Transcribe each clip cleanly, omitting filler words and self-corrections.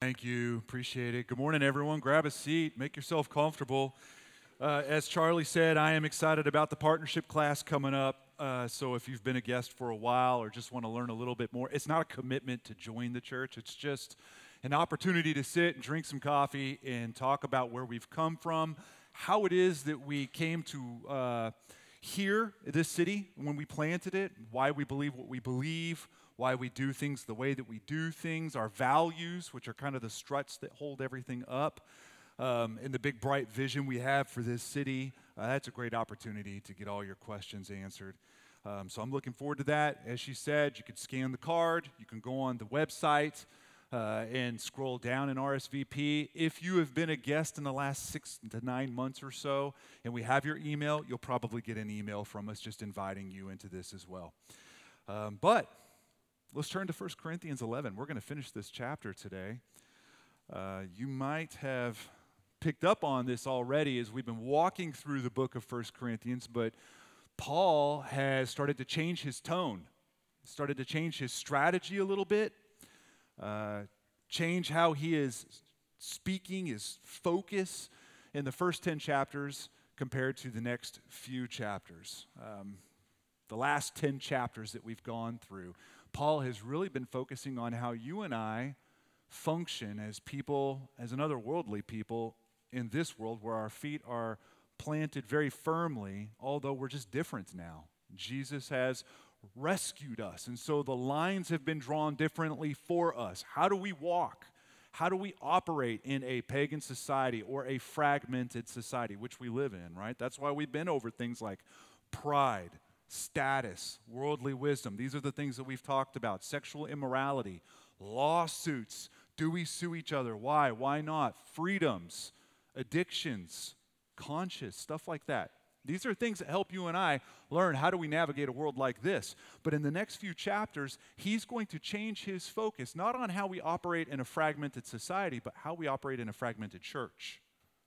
Thank you. Appreciate it. Good morning, everyone. Grab a seat. Make yourself comfortable. As Charlie said, I am excited about the partnership class coming up. So if you've been a guest for a while or just want to learn a little bit more, it's not a commitment to join the church. It's just an opportunity to sit and drink some coffee and talk about where we've come from, how it is that we came to here, this city, when we planted it, why we believe what we believe, why we do things the way that we do things, our values, which are kind of the struts that hold everything up, and the big bright vision we have for this city. That's a great opportunity to get all your questions answered. So I'm looking forward to that. As she said, you could scan the card, you can go on the website and scroll down in RSVP. If you have been a guest in the last 6 to 9 months or so, and we have your email, you'll probably get an email from us just inviting you into this as well. But let's turn to 1 Corinthians 11. We're going to finish this chapter today. You might have picked up on this already as we've been walking through the book of 1 Corinthians, but Paul has started to change his tone, started to change his strategy a little bit, change how he is speaking, his focus in the first 10 chapters compared to the next few chapters. The last 10 chapters that we've gone through, Paul has really been focusing on how you and I function as people, as another worldly people in this world where our feet are planted very firmly, although we're just different now. Jesus has rescued us, and so the lines have been drawn differently for us. How do we walk? How do we operate in a pagan society or a fragmented society, which we live in, right? That's why we've been over things like pride, status, worldly wisdom. These are the things that we've talked about. Sexual immorality, lawsuits. Do we sue each other? Why? Why not? Freedoms, addictions, conscience, stuff like that. These are things that help you and I learn how do we navigate a world like this. But in the next few chapters, he's going to change his focus, not on how we operate in a fragmented society, but how we operate in a fragmented church,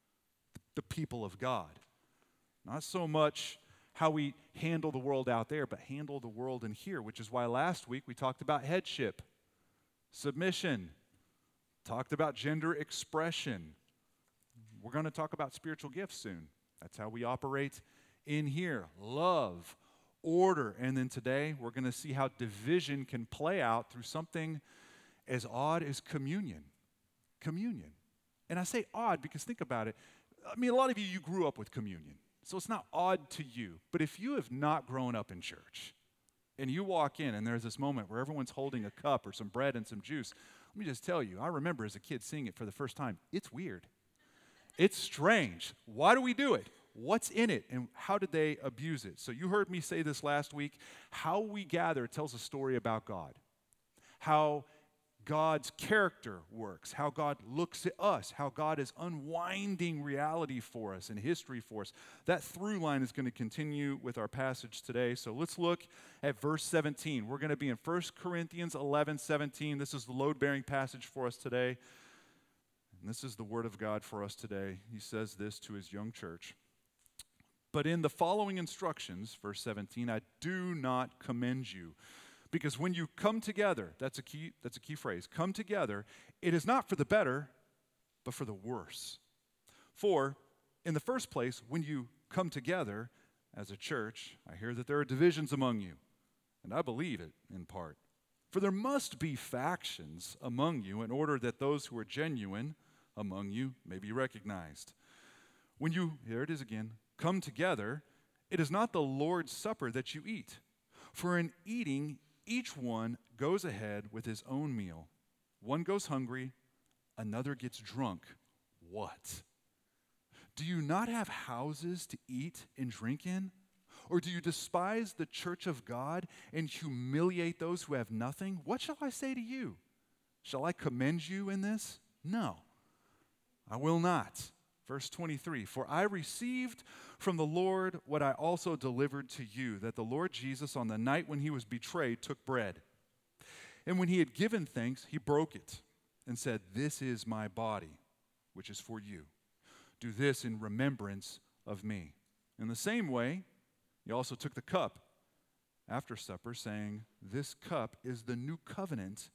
the people of God. Not so much how we handle the world out there, but handle the world in here, which is why last week we talked about headship, submission, talked about gender expression. We're going to talk about spiritual gifts soon. That's how we operate in here. Love, order, and then today we're going to see how division can play out through something as odd as communion. Communion. And I say odd because think about it. I mean, a lot of you grew up with communion. So it's not odd to you. But if you have not grown up in church and you walk in and there's this moment where everyone's holding a cup or some bread and some juice, let me just tell you, I remember as a kid seeing it for the first time. It's weird. It's strange. Why do we do it? What's in it and how did they abuse it? So you heard me say this last week. How we gather tells a story about God. How God's character works, how God looks at us, how God is unwinding reality for us and history for us. That through line is going to continue with our passage today. So let's look at verse 17. We're going to be in 1 Corinthians 11:17. This is the load-bearing passage for us today. And this is the word of God for us today. He says this to his young church. But in the following instructions, verse 17, I do not commend you. Because when you come together, that's a key phrase, come together, it is not for the better, but for the worse. For in the first place, when you come together as a church, I hear that there are divisions among you, and I believe it in part. For there must be factions among you in order that those who are genuine among you may be recognized. When you, here it is again, come together, it is not the Lord's Supper that you eat. For in eating, each one goes ahead with his own meal. One goes hungry, another gets drunk. What? Do you not have houses to eat and drink in? Or do you despise the church of God and humiliate those who have nothing? What shall I say to you? Shall I commend you in this? No, I will not. Verse 23, for I received from the Lord what I also delivered to you, that the Lord Jesus on the night when he was betrayed took bread. And when he had given thanks, he broke it and said, this is my body, which is for you. Do this in remembrance of me. In the same way, he also took the cup after supper, saying, this cup is the new covenant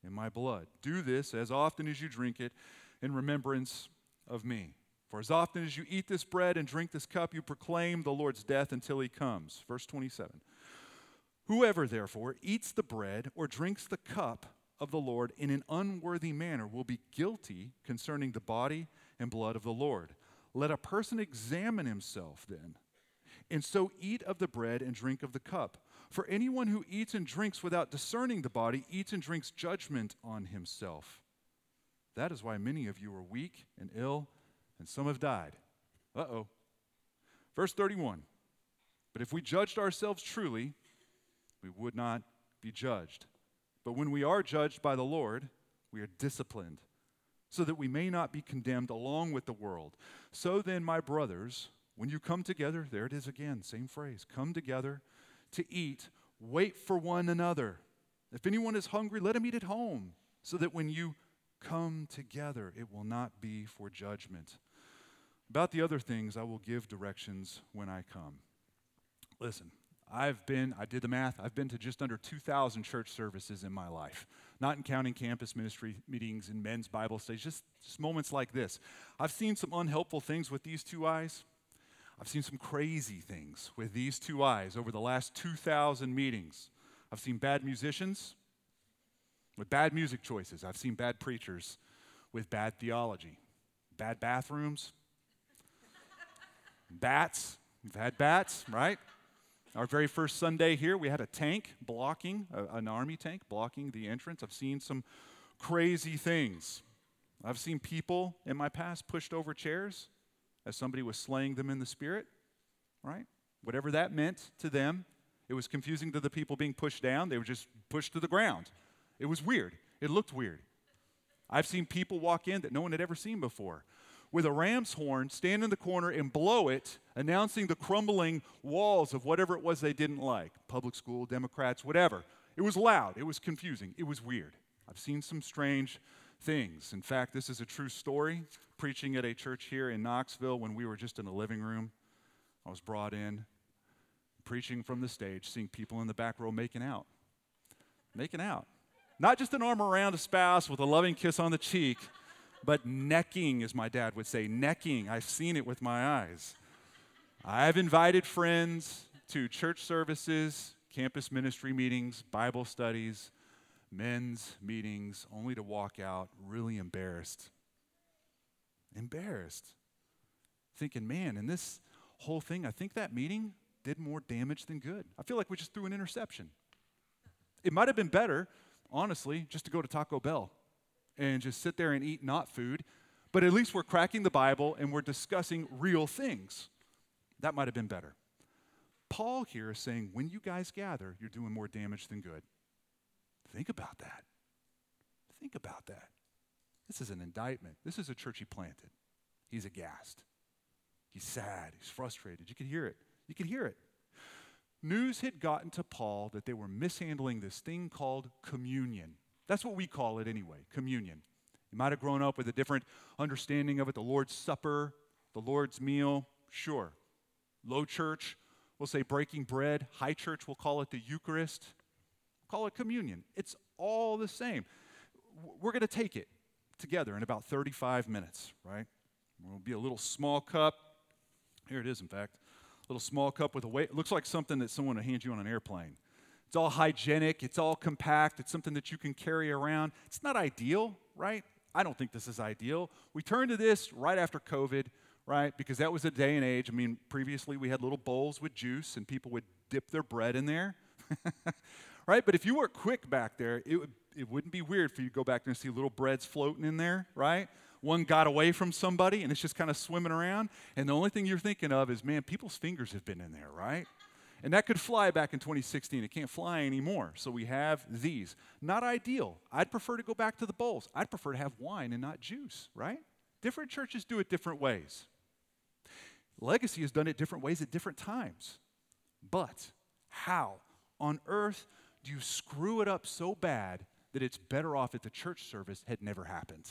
in my blood. Do this as often as you drink it in remembrance of me. For as often as you eat this bread and drink this cup, you proclaim the Lord's death until he comes. Verse 27. Whoever, therefore, eats the bread or drinks the cup of the Lord in an unworthy manner will be guilty concerning the body and blood of the Lord. Let a person examine himself then, and so eat of the bread and drink of the cup. For anyone who eats and drinks without discerning the body eats and drinks judgment on himself. That is why many of you are weak and ill, and some have died. Uh-oh. Verse 31. But if we judged ourselves truly, we would not be judged. But when we are judged by the Lord, we are disciplined, so that we may not be condemned along with the world. So then, my brothers, when you come together, there it is again, same phrase, come together to eat, wait for one another. If anyone is hungry, let him eat at home, so that when you come together, it will not be for judgment. About the other things, I will give directions when I come. Listen, I did the math, I've been to just under 2,000 church services in my life, not counting campus ministry meetings and men's Bible studies, just moments like this. I've seen some unhelpful things with these two eyes. I've seen some crazy things with these two eyes over the last 2,000 meetings. I've seen bad musicians with bad music choices. I've seen bad preachers with bad theology, bad bathrooms, bats. We've had bats, right? Our very first Sunday here, we had a tank blocking, an army tank blocking the entrance. I've seen some crazy things. I've seen people in my past pushed over chairs as somebody was slaying them in the spirit, right? Whatever that meant to them, it was confusing to the people being pushed down. They were just pushed to the ground. It was weird. It looked weird. I've seen people walk in that no one had ever seen before with a ram's horn, stand in the corner and blow it, announcing the crumbling walls of whatever it was they didn't like. Public school, Democrats, whatever. It was loud. It was confusing. It was weird. I've seen some strange things. In fact, this is a true story. Preaching at a church here in Knoxville when we were just in a living room. I was brought in, preaching from the stage, seeing people in the back row making out. Making out. Not just an arm around a spouse with a loving kiss on the cheek, but necking, as my dad would say, necking. I've seen it with my eyes. I've invited friends to church services, campus ministry meetings, Bible studies, men's meetings, only to walk out really embarrassed. Embarrassed. Thinking, man, in this whole thing, I think that meeting did more damage than good. I feel like we just threw an interception. It might have been better, honestly, just to go to Taco Bell and just sit there and eat not food, but at least we're cracking the Bible and we're discussing real things. That might have been better. Paul here is saying, when you guys gather, you're doing more damage than good. Think about that. Think about that. This is an indictment. This is a church he planted. He's aghast. He's sad. He's frustrated. You can hear it. You can hear it. News had gotten to Paul that they were mishandling this thing called communion. That's what we call it anyway, communion. You might have grown up with a different understanding of it, the Lord's Supper, the Lord's meal, sure. Low church, we'll say breaking bread. High church, we'll call it the Eucharist. Call it communion. It's all the same. We're going to take it together in about 35 minutes, right? It'll be a little small cup. Here it is, in fact. A little small cup with a weight. It looks like something that someone would hand you on an airplane. It's all hygienic. It's all compact. It's something that you can carry around. It's not ideal, right? I don't think this is ideal. We turned to this right after COVID, right? Because that was a day and age. I mean, previously we had little bowls with juice and people would dip their bread in there, right? But if you were quick back there, it wouldn't be weird for you to go back there and see little breads floating in there, right? One got away from somebody and it's just kind of swimming around. And the only thing you're thinking of is, man, people's fingers have been in there, right? And that could fly back in 2016. It can't fly anymore. So we have these. Not ideal. I'd prefer to go back to the bowls. I'd prefer to have wine and not juice, right? Different churches do it different ways. Legacy has done it different ways at different times. But how on earth do you screw it up so bad that it's better off if the church service had never happened?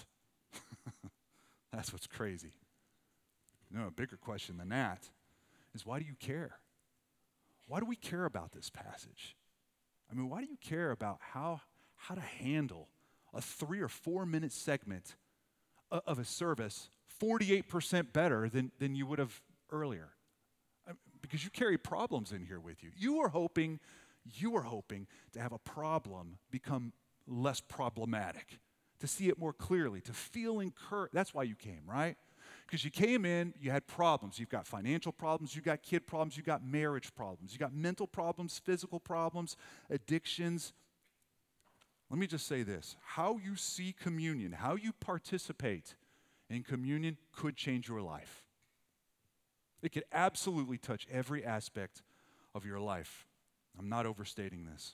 That's what's crazy. No, a bigger question than that is, why do you care? Why do we care about this passage? I mean, why do you care about how to handle a 3 or 4 minute segment of a service 48% better than you would have earlier. Because you carry problems in here with you. You were hoping to have a problem become less problematic, to see it more clearly, to feel encouraged. That's why you came, right? Because you came in, you had problems. You've got financial problems, you've got kid problems, you've got marriage problems, you've got mental problems, physical problems, addictions. Let me just say this. How you see communion, how you participate in communion could change your life. It could absolutely touch every aspect of your life. I'm not overstating this.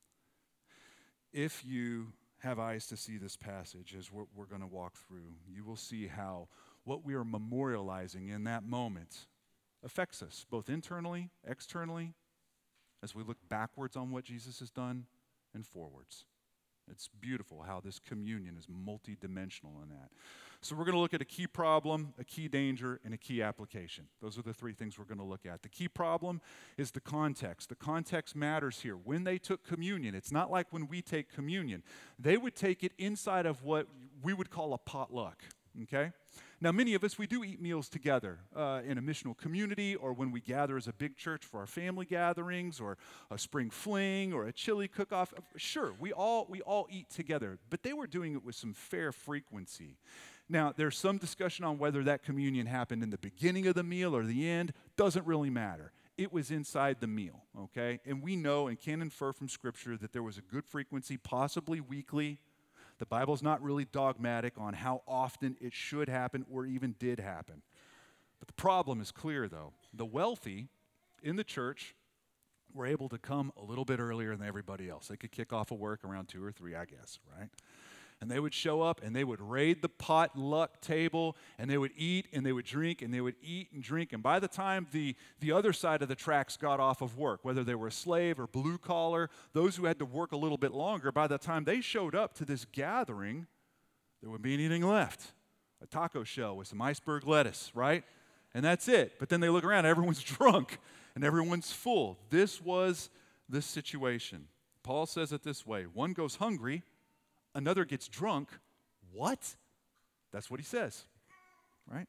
If you have eyes to see this passage as we're going to walk through, you will see how what we are memorializing in that moment affects us, both internally, externally, as we look backwards on what Jesus has done, and forwards. It's beautiful how this communion is multidimensional in that. So we're going to look at a key problem, a key danger, and a key application. Those are the three things we're going to look at. The key problem is the context. The context matters here. When they took communion, it's not like when we take communion. They would take it inside of what we would call a potluck, okay? Now, many of us, we do eat meals together in a missional community, or when we gather as a big church for our family gatherings, or a spring fling, or a chili cook-off. Sure, we all eat together, but they were doing it with some fair frequency. Now, there's some discussion on whether that communion happened in the beginning of the meal or the end. Doesn't really matter. It was inside the meal, okay? And we know and can infer from Scripture that there was a good frequency, possibly weekly. The Bible's not really dogmatic on how often it should happen or even did happen. But the problem is clear, though. The wealthy in the church were able to come a little bit earlier than everybody else. They could kick off of work around 2 or 3, I guess, right? And they would show up and they would raid the potluck table and they would eat and they would drink and they would eat and drink. And by the time the other side of the tracks got off of work, whether they were a slave or blue collar, those who had to work a little bit longer, by the time they showed up to this gathering, there wouldn't be anything left. A taco shell with some iceberg lettuce, right? And that's it. But then they look around, everyone's drunk and everyone's full. This was the situation. Paul says it this way: one goes hungry, another gets drunk. What? That's what he says, right?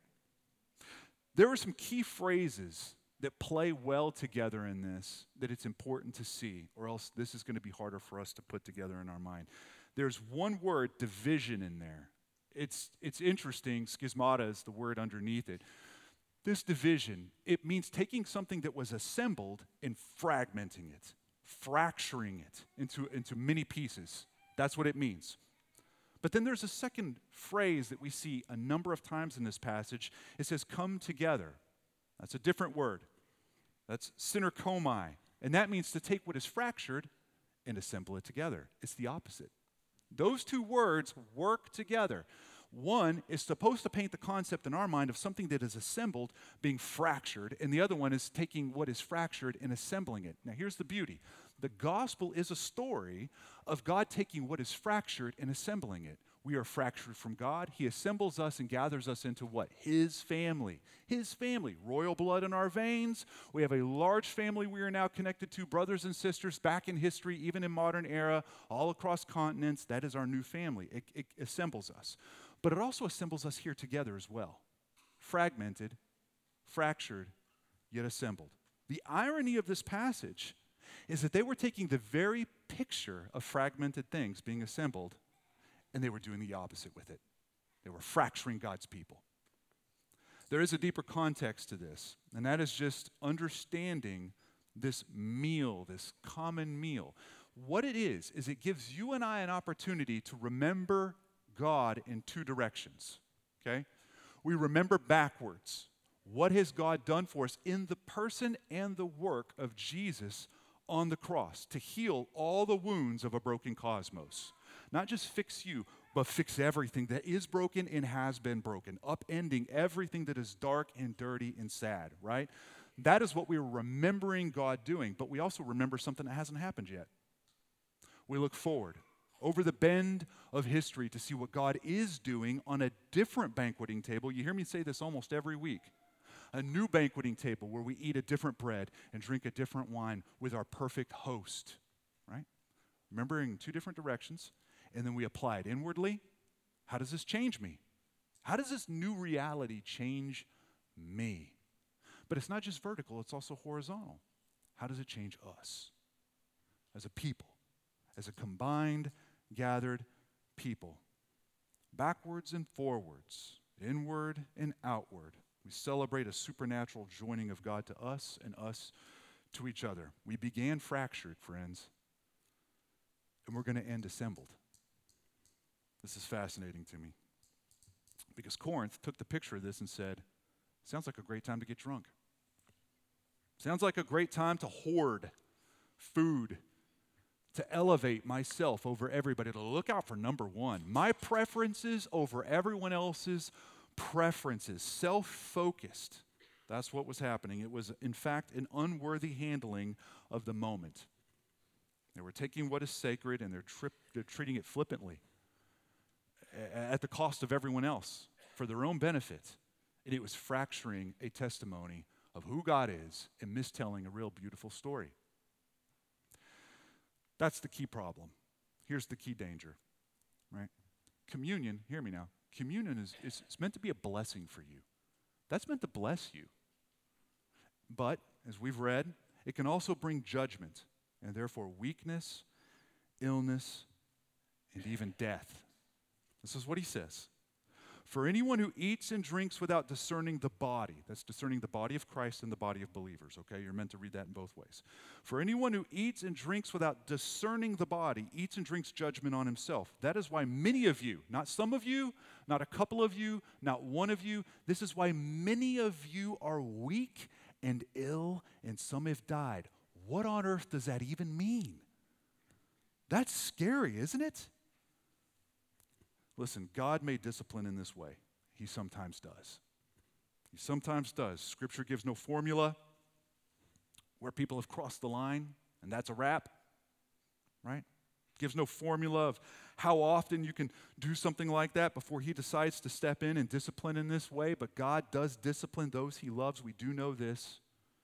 There are some key phrases that play well together in this that it's important to see, or else this is going to be harder for us to put together in our mind. There's one word, division, in there. It's interesting. Schismata is the word underneath it. This division, it means taking something that was assembled and fragmenting it, fracturing it into many pieces. That's what it means. But then there's a second phrase that we see a number of times in this passage. It says, come together. That's a different word. That's synerkomai. And that means to take what is fractured and assemble it together. It's the opposite. Those two words work together. One is supposed to paint the concept in our mind of something that is assembled being fractured, and the other one is taking what is fractured and assembling it. Now, here's the beauty. The gospel is a story of God taking what is fractured and assembling it. We are fractured from God. He assembles us and gathers us into what? His family. His family. Royal blood in our veins. We have a large family we are now connected to, brothers and sisters back in history, even in modern era, all across continents. That is our new family. It assembles us. But it also assembles us here together as well. Fragmented, fractured, yet assembled. The irony of this passage is that they were taking the very picture of fragmented things being assembled, and they were doing the opposite with it. They were fracturing God's people. There is a deeper context to this, and that is just understanding this meal, this common meal. What it is it gives you and I an opportunity to remember God in two directions, okay? We remember backwards. What has God done for us in the person and the work of Jesus on the cross to heal all the wounds of a broken cosmos? Not just fix you, but fix everything that is broken and has been broken, upending everything that is dark and dirty and sad, right? That is what we're remembering God doing, but we also remember something that hasn't happened yet. We look forward over the bend of history to see what God is doing on a different banqueting table. You hear me say this almost every week. A new banqueting table where we eat a different bread and drink a different wine with our perfect host, right? Remembering two different directions. and then we apply it inwardly. How does this change me? How does this new reality change me? But it's not just vertical, it's also horizontal. How does it change us as a people, as a combined, gathered people? Backwards and forwards, inward and outward. We celebrate a supernatural joining of God to us and us to each other. We began fractured, friends, and we're going to end assembled. This is fascinating to me because Corinth took the picture of this and said, sounds like a great time to get drunk. Sounds like a great time to hoard food, to elevate myself over everybody, to look out for number one, my preferences over everyone else's preferences, self-focused. That's what was happening. It was, in fact, an unworthy handling of the moment. They were taking what is sacred and they're treating it flippantly at the cost of everyone else for their own benefit. And it was fracturing a testimony of who God is and mistelling a real beautiful story. That's the key problem. Here's the key danger, right? Communion, hear me now, communion is it's meant to be a blessing for you. That's meant to bless you. But, as we've read, it can also bring judgment and therefore weakness, illness, and even death. This is what he says. For anyone who eats and drinks without discerning the body, that's discerning the body of Christ and the body of believers, okay? You're meant to read that in both ways. For anyone who eats and drinks without discerning the body, eats and drinks judgment on himself. That is why many of you, not some of you, not a couple of you, not one of you, this is why many of you are weak and ill and some have died. What on earth does that even mean? That's scary, isn't it? Listen, God may discipline in this way. He sometimes does. He sometimes does. Scripture gives no formula where people have crossed the line, and that's a wrap, right? Gives no formula of how often you can do something like that before he decides to step in and discipline in this way, but God does discipline those he loves. We do know this.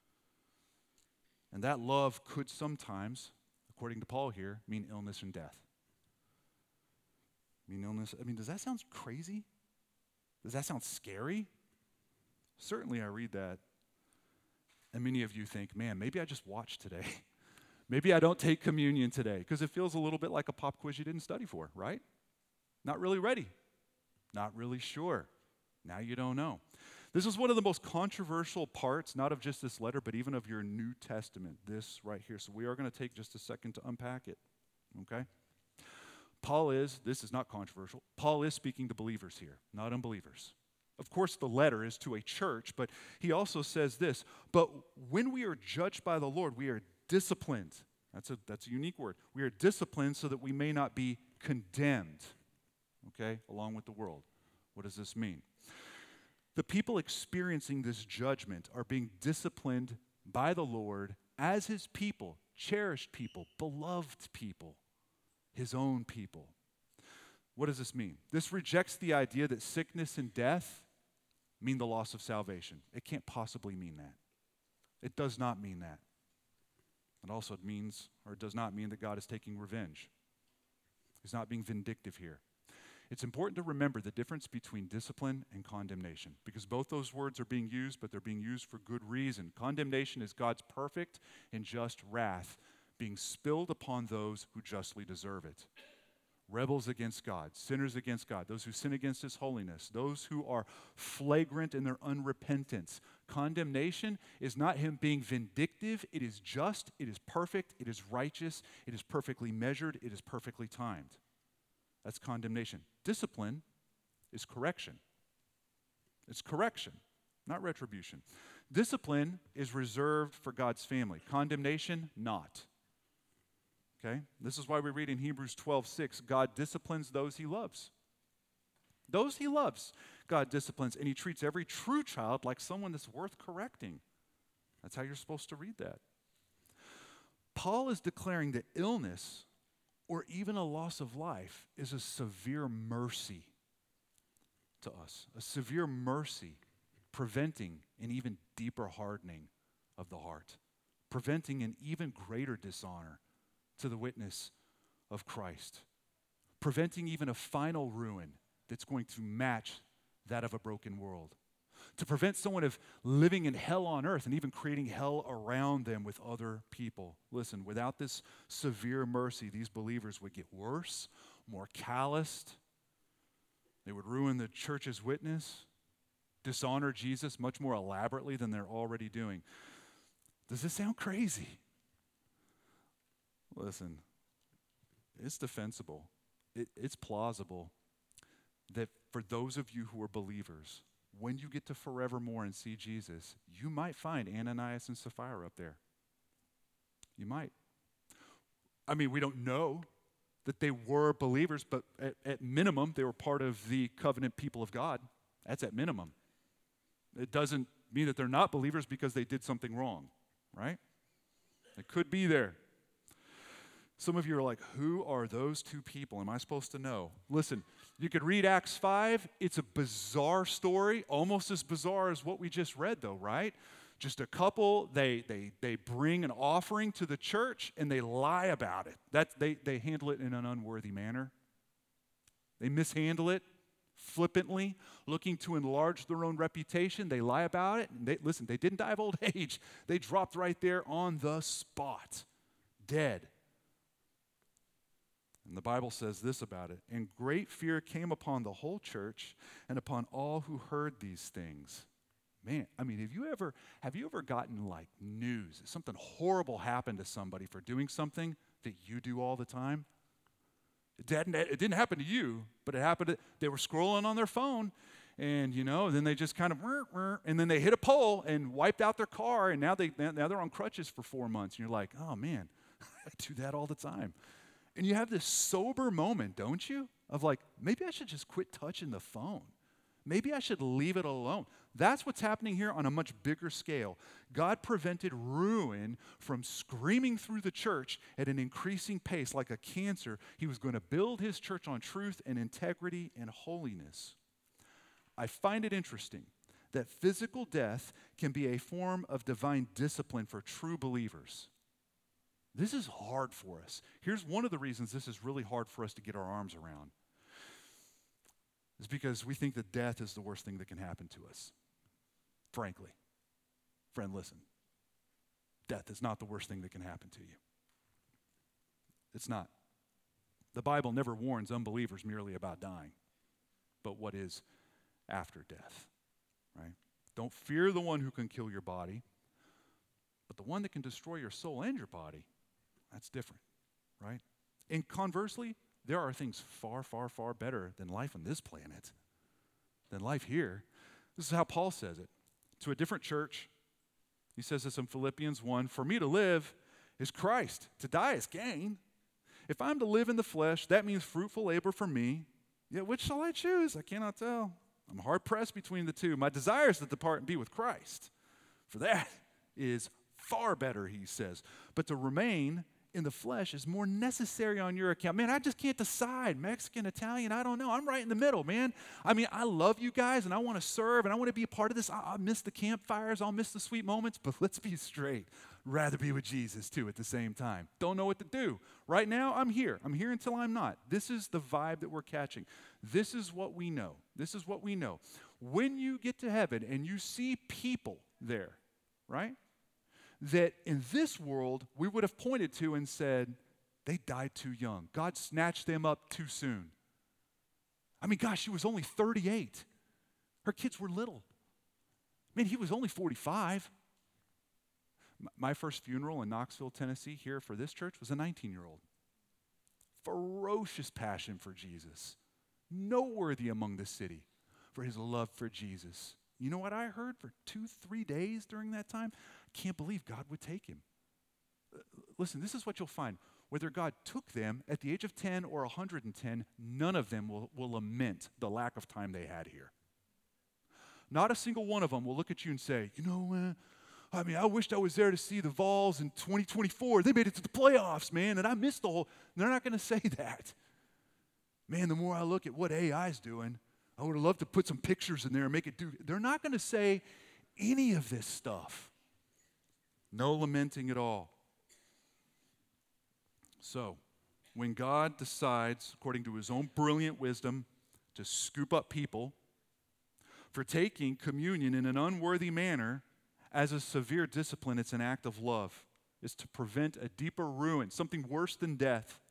And that love could sometimes, according to Paul here, mean illness and death. Illness. Does that sound crazy? Does that sound scary? Certainly I read that. And many of you think, man, maybe I just watch today. Maybe I don't take communion today because it feels a little bit like a pop quiz you didn't study for, right? Not really ready. Not really sure. Now you don't know. This is one of the most controversial parts, not of just this letter, but even of your New Testament, this right here. So we are going to take just a second to unpack it, okay? This is not controversial, Paul is speaking to believers here, not unbelievers. Of course, the letter is to a church, but he also says this, but when we are judged by the Lord, we are disciplined. That's a unique word. We are disciplined so that we may not be condemned, okay, along with the world. What does this mean? The people experiencing this judgment are being disciplined by the Lord as his people, cherished people, beloved people. His own people. What does this mean? This rejects the idea that sickness and death mean the loss of salvation. It can't possibly mean that. It does not mean that. It also does not mean that God is taking revenge. He's not being vindictive here. It's important to remember the difference between discipline and condemnation because both those words are being used, but they're being used for good reason. Condemnation is God's perfect and just wrath being spilled upon those who justly deserve it. Rebels against God, sinners against God, those who sin against his holiness, those who are flagrant in their unrepentance. Condemnation is not him being vindictive. It is just, it is perfect, it is righteous, it is perfectly measured, it is perfectly timed. That's condemnation. Discipline is correction. It's correction, not retribution. Discipline is reserved for God's family. Condemnation, not. Okay? This is why we read in Hebrews 12:6, God disciplines those he loves. Those he loves, God disciplines, and he treats every true child like someone that's worth correcting. That's how you're supposed to read that. Paul is declaring that illness or even a loss of life is a severe mercy to us, a severe mercy preventing an even deeper hardening of the heart, preventing an even greater dishonor to the witness of Christ. preventing even a final ruin that's going to match that of a broken world. To prevent someone of living in hell on earth and even creating hell around them with other people. Listen, without this severe mercy, these believers would get worse, more calloused. They would ruin the church's witness, dishonor Jesus much more elaborately than they're already doing. Does this sound crazy? Listen, it's defensible. It's plausible that for those of you who are believers, when you get to forevermore and see Jesus, you might find Ananias and Sapphira up there. You might. I mean, we don't know that they were believers, but at minimum, they were part of the covenant people of God. That's at minimum. It doesn't mean that they're not believers because they did something wrong, right? It could be there. Some of you are like, who are those two people? Am I supposed to know? Listen, you could read Acts 5. It's a bizarre story, almost as bizarre as what we just read, though, right? Just a couple, they bring an offering to the church and they lie about it. They handle it in an unworthy manner. They mishandle it flippantly, looking to enlarge their own reputation. They lie about it. And they didn't die of old age. They dropped right there on the spot, dead. And the Bible says this about it. And great fear came upon the whole church and upon all who heard these things. Man, I mean, have you ever gotten like news? Something horrible happened to somebody for doing something that you do all the time? It didn't happen to you, but it happened they were scrolling on their phone and, then they just kind of, and then they hit a pole and wiped out their car and now they're on crutches for 4 months. And you're like, oh man, I do that all the time. And you have this sober moment, don't you? Of like, maybe I should just quit touching the phone. Maybe I should leave it alone. That's what's happening here on a much bigger scale. God prevented ruin from screaming through the church at an increasing pace like a cancer. He was going to build his church on truth and integrity and holiness. I find it interesting that physical death can be a form of divine discipline for true believers. This is hard for us. Here's one of the reasons this is really hard for us to get our arms around. It's because we think that death is the worst thing that can happen to us. Frankly. Friend, listen. Death is not the worst thing that can happen to you. It's not. The Bible never warns unbelievers merely about dying, but what is after death, right? Don't fear the one who can kill your body, but the one that can destroy your soul and your body, that's different, right? And conversely, there are things far, far, far better than life on this planet, than life here. This is how Paul says it to a different church. He says this in Philippians 1, "For me to live is Christ, to die is gain. If I'm to live in the flesh, that means fruitful labor for me. Yet which shall I choose? I cannot tell. I'm hard-pressed between the two. My desire is to depart and be with Christ. For that is far better," he says. "But to remain in the flesh is more necessary on your account." Man, I just can't decide. Mexican, Italian, I don't know. I'm right in the middle, man. I mean, I love you guys, and I want to serve, and I want to be a part of this. I'll miss the campfires. I'll miss the sweet moments, but let's be straight. Rather be with Jesus, too, at the same time. Don't know what to do. Right now, I'm here. I'm here until I'm not. This is the vibe that we're catching. This is what we know. This is what we know. When you get to heaven and you see people there, right, that in this world we would have pointed to and said, they died too young. God snatched them up too soon. I mean, gosh, she was only 38. Her kids were little. Man, he was only 45. My first funeral in Knoxville, Tennessee, here for this church, was a 19-year-old. Ferocious passion for Jesus. Noteworthy among the city for his love for Jesus. You know what I heard for 2-3 days during that time? Can't believe God would take him. Listen, this is what you'll find. Whether God took them at the age of 10 or 110, none of them will lament the lack of time they had here. Not a single one of them will look at you and say, I wished I was there to see the Vols in 2024. They made it to the playoffs, man, and I missed the whole. They're not going to say that. Man, the more I look at what AI's doing, I would have loved to put some pictures in there and make it do. They're not going to say any of this stuff. No lamenting at all. So, when God decides, according to his own brilliant wisdom, to scoop up people for taking communion in an unworthy manner as a severe discipline, it's an act of love. It's to prevent a deeper ruin, something worse than death,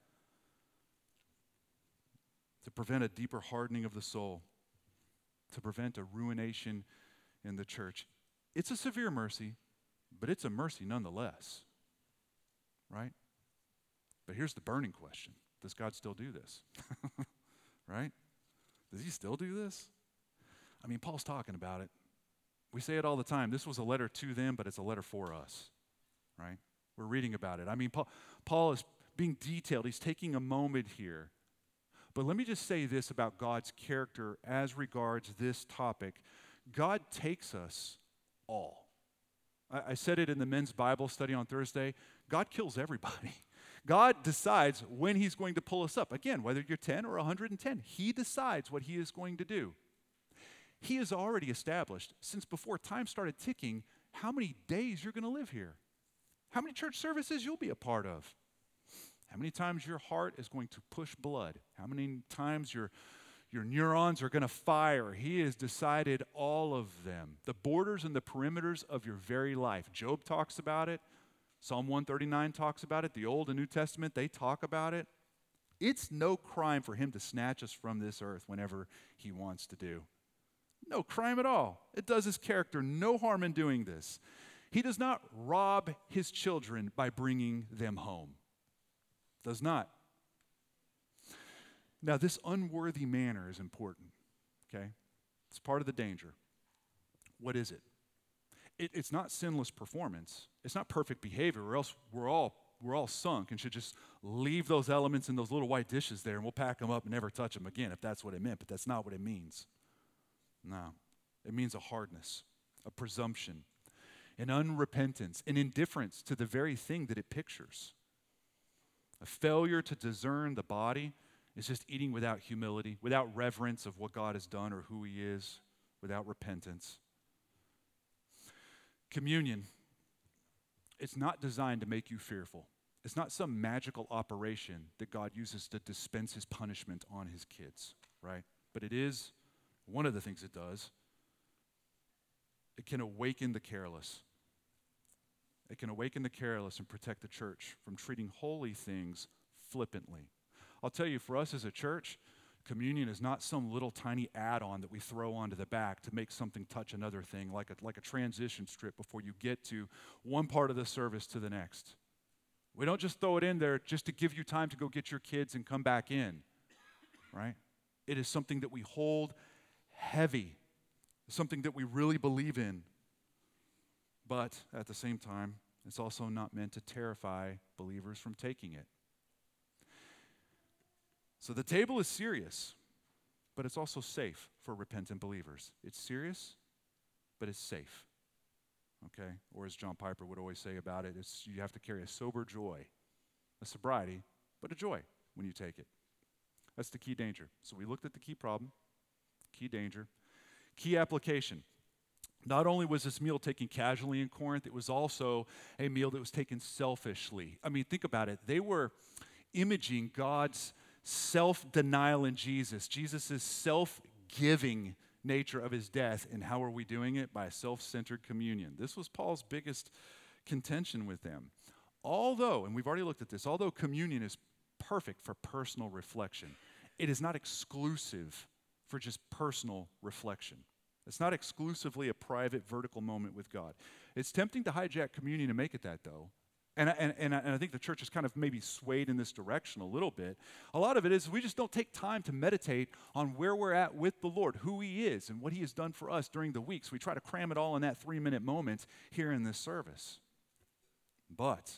to prevent a deeper hardening of the soul, to prevent a ruination in the church. It's a severe mercy, but it's a mercy nonetheless, right? But here's the burning question. Does God still do this? Right? Does he still do this? I mean, Paul's talking about it. We say it all the time. This was a letter to them, but it's a letter for us, right? We're reading about it. I mean, Paul is being detailed. He's taking a moment here. But let me just say this about God's character as regards this topic. God takes us all. I said it in the men's Bible study on Thursday. God kills everybody. God decides when he's going to pull us up. Again, whether you're 10 or 110, he decides what he is going to do. He has already established, since before time started ticking, how many days you're going to live here, how many church services you'll be a part of, how many times your heart is going to push blood, how many times your neurons are going to fire. He has decided all of them, the borders and the perimeters of your very life. Job talks about it. Psalm 139 talks about it. The Old and New Testament, they talk about it. It's no crime for him to snatch us from this earth whenever he wants to do. No crime at all. It does his character no harm in doing this. He does not rob his children by bringing them home. Does not. Now, this unworthy manner is important, okay? It's part of the danger. What is it? It's not sinless performance. It's not perfect behavior, or else we're all sunk and should just leave those elements in those little white dishes there and we'll pack them up and never touch them again if that's what it meant, but that's not what it means. No. It means a hardness, a presumption, an unrepentance, an indifference to the very thing that it pictures. A failure to discern the body is just eating without humility, without reverence of what God has done or who he is, without repentance. Communion, it's not designed to make you fearful. It's not some magical operation that God uses to dispense his punishment on his kids, right? But it is one of the things it does. It can awaken the careless. It can awaken the careless and protect the church from treating holy things flippantly. I'll tell you, for us as a church, communion is not some little tiny add-on that we throw onto the back to make something touch another thing, like a transition strip before you get to one part of the service to the next. We don't just throw it in there just to give you time to go get your kids and come back in, right? It is something that we hold heavy, something that we really believe in. But at the same time, it's also not meant to terrify believers from taking it. So the table is serious, but it's also safe for repentant believers. It's serious, but it's safe. Okay? Or as John Piper would always say about it, you have to carry a sober joy, a sobriety, but a joy when you take it. That's the key danger. So we looked at the key problem, key danger, key application. Not only was this meal taken casually in Corinth, it was also a meal that was taken selfishly. I mean, think about it. They were imaging God's self-denial in Jesus, Jesus' self-giving nature of his death. And how are we doing it? By a self-centered communion. This was Paul's biggest contention with them. Although, and we've already looked at this, although communion is perfect for personal reflection, it is not exclusive for just personal reflection. It's not exclusively a private, vertical moment with God. It's tempting to hijack communion and make it that, though. And I think the church has kind of maybe swayed in this direction a little bit. A lot of it is we just don't take time to meditate on where we're at with the Lord, who he is, and what he has done for us during the week. So we try to cram it all in that 3-minute moment here in this service. But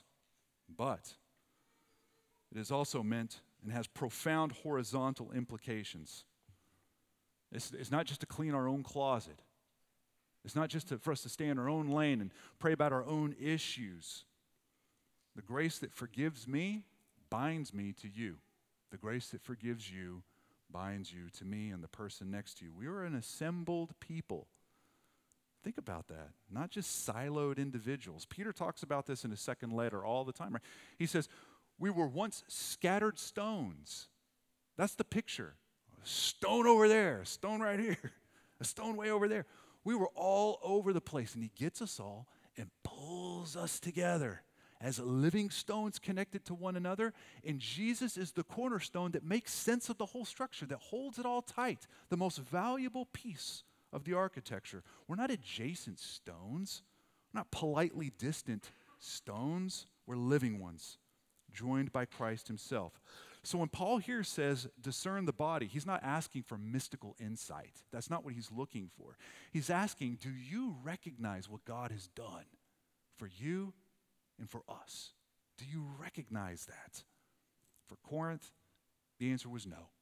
it is also meant and has profound horizontal implications. It's not just to clean our own closet. It's not just for us to stay in our own lane and pray about our own issues. The grace that forgives me binds me to you. The grace that forgives you binds you to me and the person next to you. We are an assembled people. Think about that. Not just siloed individuals. Peter talks about this in his second letter all the time. Right? He says, We were once scattered stones. That's the picture. A stone over there, a stone right here, a stone way over there. We were all over the place, and he gets us all and pulls us together as living stones connected to one another. And Jesus is the cornerstone that makes sense of the whole structure, that holds it all tight, the most valuable piece of the architecture. We're not adjacent stones. We're not politely distant stones. We're living ones, joined by Christ himself. So when Paul here says, discern the body, he's not asking for mystical insight. That's not what he's looking for. He's asking, do you recognize what God has done for you and for us? Do you recognize that? For Corinth, the answer was no.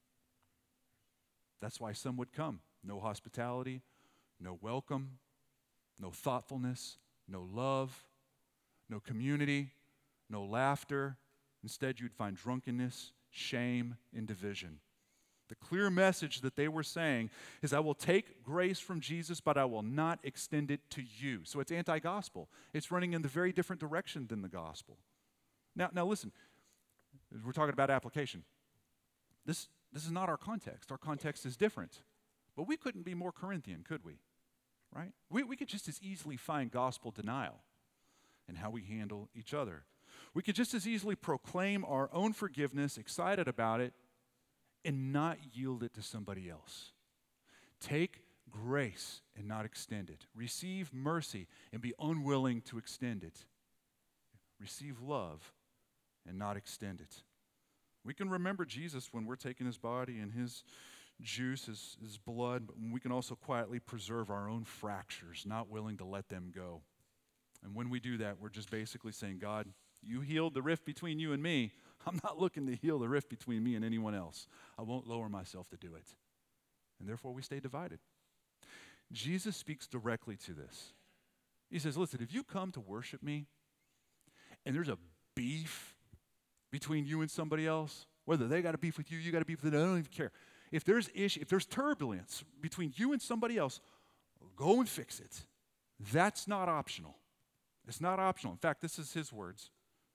That's why some would come. No hospitality, no welcome, no thoughtfulness, no love, no community, no laughter. Instead, you'd find drunkenness, shame, and division. The clear message that they were saying is, I will take grace from Jesus, but I will not extend it to you. So it's anti-gospel. It's running in the very different direction than the gospel. Now listen, we're talking about application. This is not our context. Our context is different. But we couldn't be more Corinthian, could we? Right? We could just as easily find gospel denial in how we handle each other. We could just as easily proclaim our own forgiveness, excited about it, and not yield it to somebody else. Take grace and not extend it. Receive mercy and be unwilling to extend it. Receive love and not extend it. We can remember Jesus when we're taking his body and his juice, his blood, but we can also quietly preserve our own fractures, not willing to let them go. And when we do that, we're just basically saying, God, you healed the rift between you and me. I'm not looking to heal the rift between me and anyone else. I won't lower myself to do it. And therefore, we stay divided. Jesus speaks directly to this. He says, listen, if you come to worship me and there's a beef between you and somebody else, whether they got a beef with you, you got a beef with them, I don't even care. If there's turbulence between you and somebody else, go and fix it. That's not optional. It's not optional. In fact, this is his words.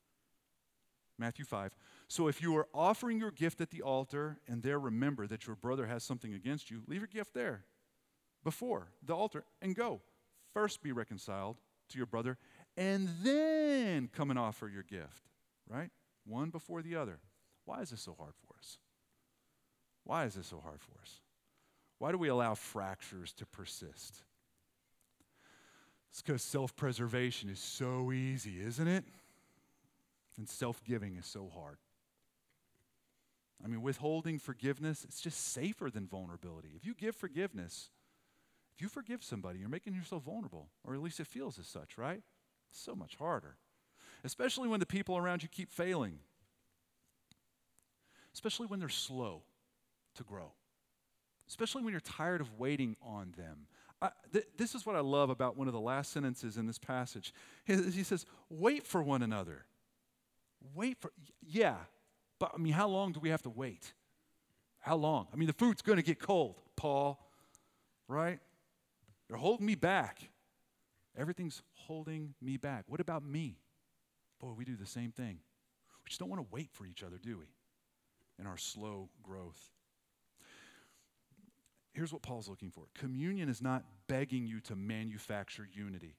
Matthew 5. So if you are offering your gift at the altar and there remember that your brother has something against you, leave your gift there before the altar and go. First be reconciled to your brother and then come and offer your gift, right? One before the other. Why is this so hard for us? Why is this so hard for us? Why do we allow fractures to persist? It's because self-preservation is so easy, isn't it? And self-giving is so hard. I mean, withholding forgiveness, it's just safer than vulnerability. If you give forgiveness, if you forgive somebody, you're making yourself vulnerable, or at least it feels as such, right? It's so much harder, especially when the people around you keep failing, especially when they're slow to grow, especially when you're tired of waiting on them. This is what I love about one of the last sentences in this passage. He says, wait for one another. Yeah, but I mean, how long do we have to wait? How long? I mean, the food's going to get cold, Paul, right? They're holding me back. Everything's holding me back. What about me? Boy, we do the same thing. We just don't want to wait for each other, do we? In our slow growth. Here's what Paul's looking for. Communion is not begging you to manufacture unity.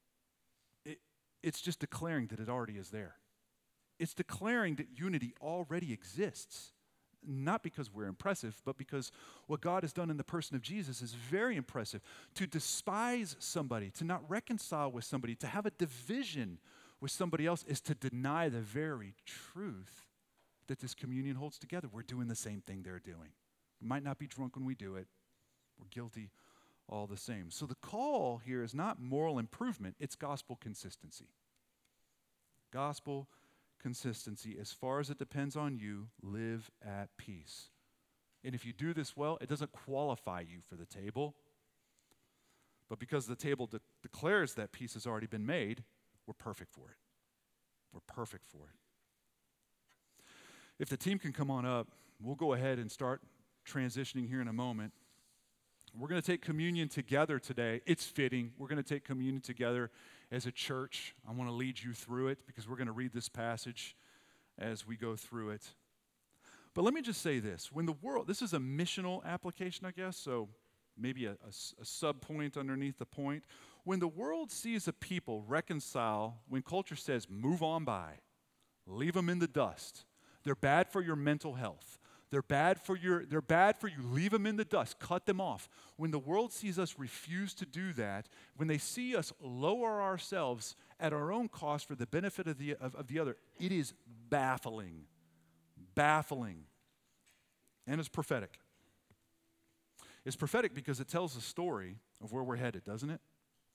It's just declaring that it already is there. It's declaring that unity already exists, not because we're impressive, but because what God has done in the person of Jesus is very impressive. To despise somebody, to not reconcile with somebody, to have a division with somebody else is to deny the very truth that this communion holds together. We're doing the same thing they're doing. We might not be drunk when we do it. We're guilty all the same. So the call here is not moral improvement, it's gospel consistency. Gospel consistency. As far as it depends on you, live at peace. And if you do this well, it doesn't qualify you for the table. But because the table declares that peace has already been made, we're perfect for it. We're perfect for it. If the team can come on up, we'll go ahead and start transitioning here in a moment. We're going to take communion together today. It's fitting. We're going to take communion together as a church. I want to lead you through it because we're going to read this passage as we go through it. But let me just say this. When the world, this is a missional application, I guess, so maybe a sub-point underneath the point. When the world sees a people reconcile, when culture says, move on by, leave them in the dust, they're bad for your mental health. They're bad for you, leave them in the dust, cut them off. When the world sees us refuse to do that, when they see us lower ourselves at our own cost for the benefit of the other, it is baffling. Baffling. And it's prophetic. It's prophetic because it tells a story of where we're headed, doesn't it?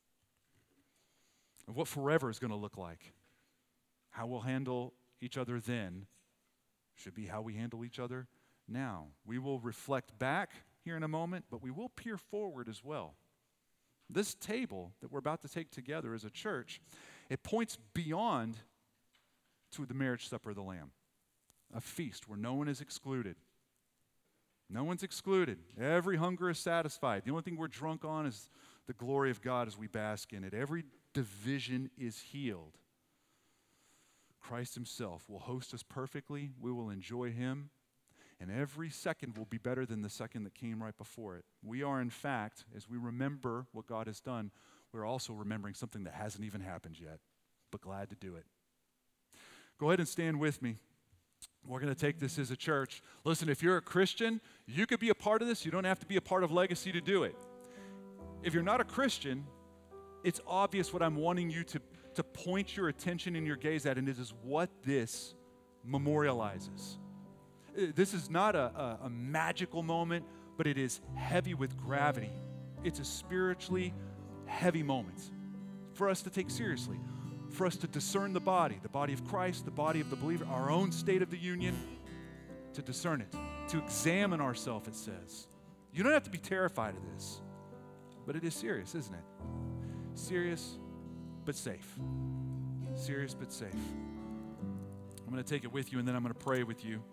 Of what forever is going to look like. How we'll handle each other then should be how we handle each other now. We will reflect back here in a moment, but we will peer forward as well. This table that we're about to take together as a church, it points beyond to the marriage supper of the Lamb, a feast where no one is excluded. No one's excluded. Every hunger is satisfied. The only thing we're drunk on is the glory of God as we bask in it. Every division is healed. Christ himself will host us perfectly. We will enjoy him. And every second will be better than the second that came right before it. We are, in fact, as we remember what God has done, we're also remembering something that hasn't even happened yet, but glad to do it. Go ahead and stand with me. We're going to take this as a church. Listen, if you're a Christian, you could be a part of this. You don't have to be a part of Legacy to do it. If you're not a Christian, it's obvious what I'm wanting you to point your attention and your gaze at, and it is what this memorializes. This is not a magical moment, but it is heavy with gravity. It's a spiritually heavy moment for us to take seriously, for us to discern the body of Christ, the body of the believer, our own state of the union, to discern it, to examine ourselves, it says. You don't have to be terrified of this, but it is serious, isn't it? Serious, but safe. Serious, but safe. I'm going to take it with you, and then I'm going to pray with you.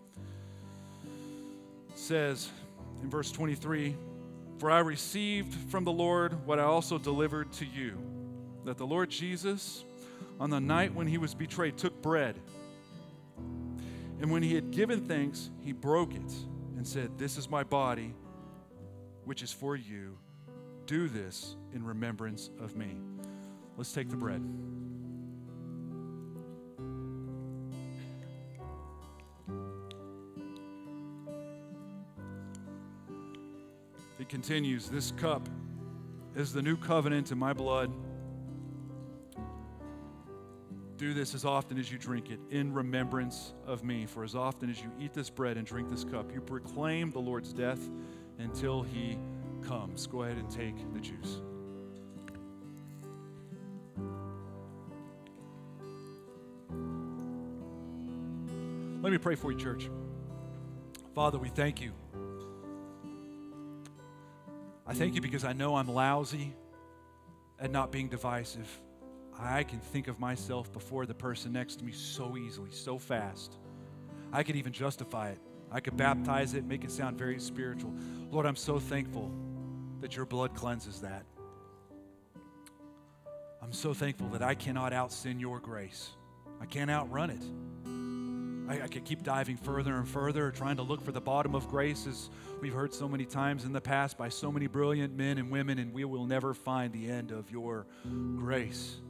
It says in verse 23, "For I received from the Lord what I also delivered to you, that the Lord Jesus, on the night when he was betrayed, took bread. And when he had given thanks, he broke it and said, 'This is my body, which is for you. Do this in remembrance of me.'" Let's take the bread. It continues, "This cup is the new covenant in my blood. Do this as often as you drink it in remembrance of me. For as often as you eat this bread and drink this cup, you proclaim the Lord's death until he comes." Go ahead and take the juice. Let me pray for you, church. Father, we thank you. I thank you because I know I'm lousy at not being divisive. I can think of myself before the person next to me so easily, so fast. I could even justify it. I could baptize it, make it sound very spiritual. Lord, I'm so thankful that your blood cleanses that. I'm so thankful that I cannot out-sin your grace. I can't outrun it. I could keep diving further and further, trying to look for the bottom of grace, as we've heard so many times in the past by so many brilliant men and women, and we will never find the end of your grace.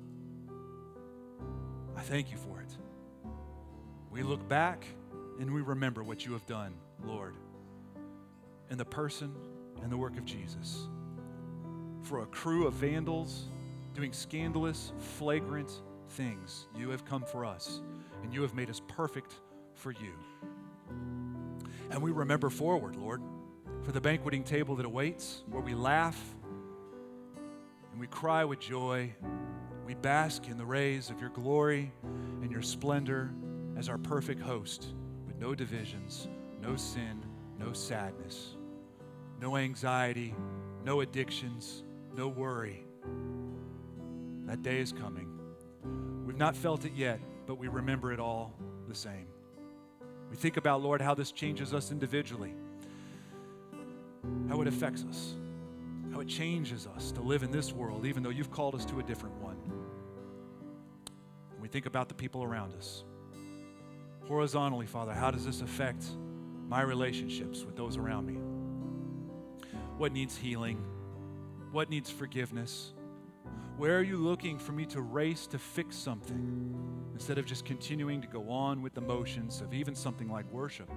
I thank you for it. We look back and we remember what you have done, Lord, in the person and the work of Jesus. For a crew of vandals doing scandalous, flagrant things, you have come for us, and you have made us perfect for you. And we remember forward, Lord, for the banqueting table that awaits, where we laugh and we cry with joy. We bask in the rays of your glory and your splendor as our perfect host, with no divisions, no sin, no sadness, no anxiety, no addictions, no worry. That day is coming. We've not felt it yet, but we remember it all the same. We think about, Lord, how this changes us individually, how it affects us, how it changes us to live in this world, even though you've called us to a different one. We think about the people around us. Horizontally, Father, how does this affect my relationships with those around me? What needs healing? What needs forgiveness? Where are you looking for me to race to fix something instead of just continuing to go on with the motions of even something like worship?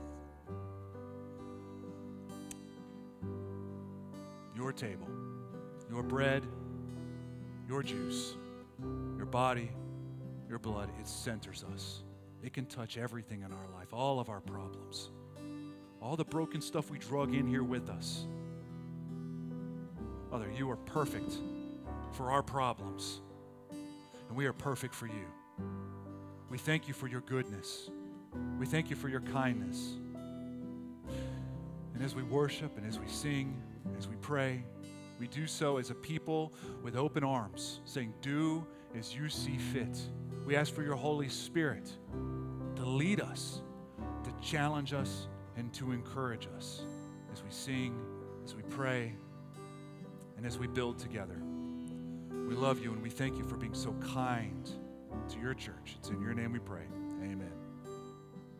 Your table, your bread, your juice, your body, your blood, it centers us. It can touch everything in our life, all of our problems, all the broken stuff we drug in here with us. Father, you are perfect for our problems, and we are perfect for you. We thank you for your goodness. We thank you for your kindness. And as we worship and as we sing, as we pray, we do so as a people with open arms, saying, do as you see fit. We ask for your Holy Spirit to lead us, to challenge us, and to encourage us as we sing, as we pray, and as we build together. We love you and we thank you for being so kind to your church. It's in your name we pray. Amen.